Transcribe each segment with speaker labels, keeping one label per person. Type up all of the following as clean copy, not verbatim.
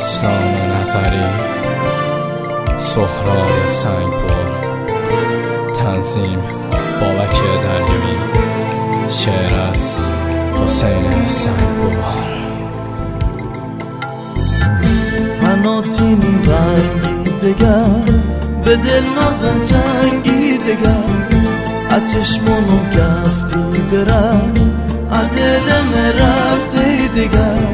Speaker 1: اسلام نظری، سهراب سنگپور، تنظیم بابک دریایی، شعر از حسین سنگپور.
Speaker 2: حناتین رنگی دگر به دل نازن جنگی دگر، از چشمونو گفتی برم از دلم رفتی دگر.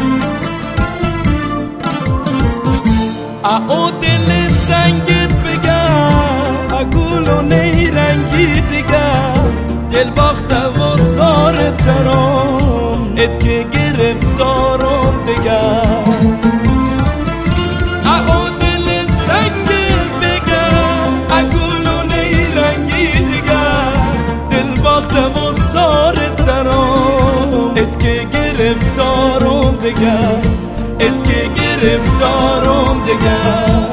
Speaker 3: او دل سنگت بگم اگولو نیرنگی دیگر، دل باخته و زار ترام ات که گرفتارم دیگر. او دل سنگت بگم اگولو نیرنگی دیگر، دل باخته و زار ترام ات که گرفتارم دیگر، ات که گرفتارم دیگر.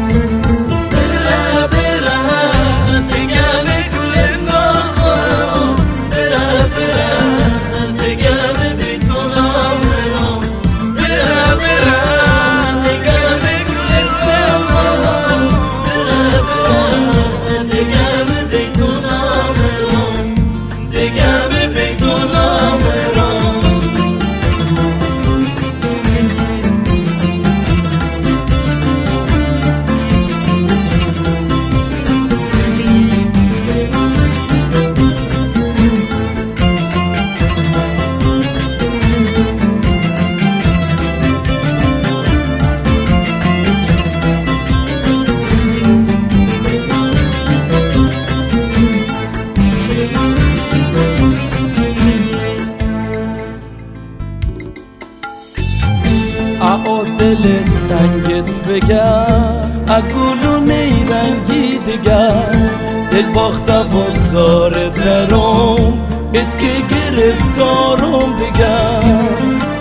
Speaker 2: او دل سنگت بگم اگولو نیرنگی دگر، دل باخته و زار درم ات که گرفتارم دگر.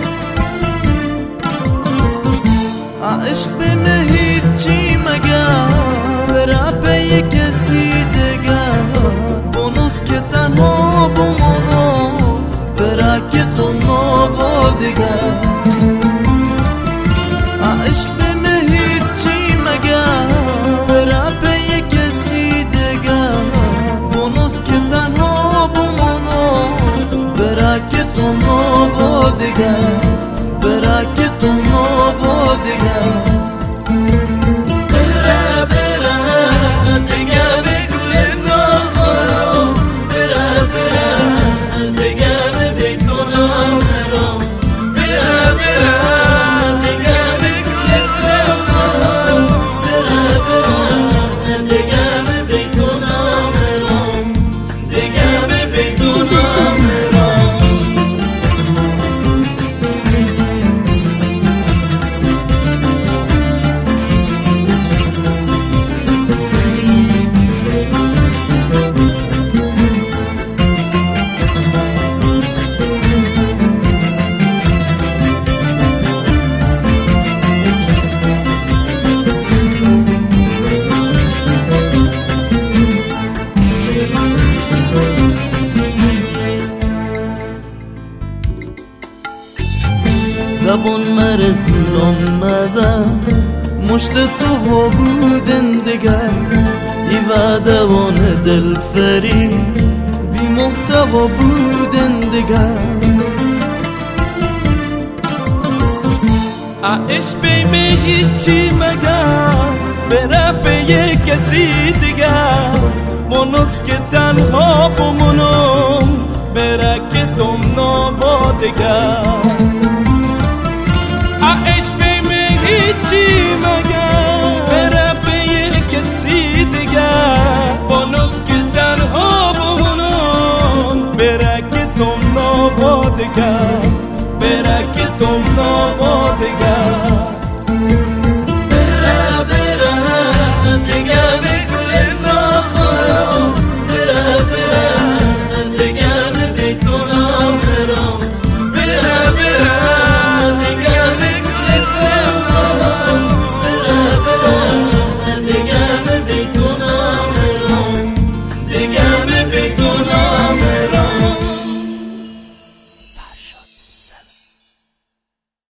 Speaker 2: عشق بمه هیچی مگر برا به کسی دگر، بونوس که تنها بمونو برا که تو نوا دگر. عشق بمه هیچی مگر ربه کسی دگر، بونوس که تنها بمونو برا که تو نوا دگر، برا که تو نوا دگر. زبون مرز گلم مزن مشت تو و بودن دگر، ای وعدوان دل فری بی محتوا بودن دگر.
Speaker 3: عشق بیم هیچی مگر برا به کسی دیگر، بونوس که تنها بمونم برا که تم نوا دگر. عشق بیم هیچی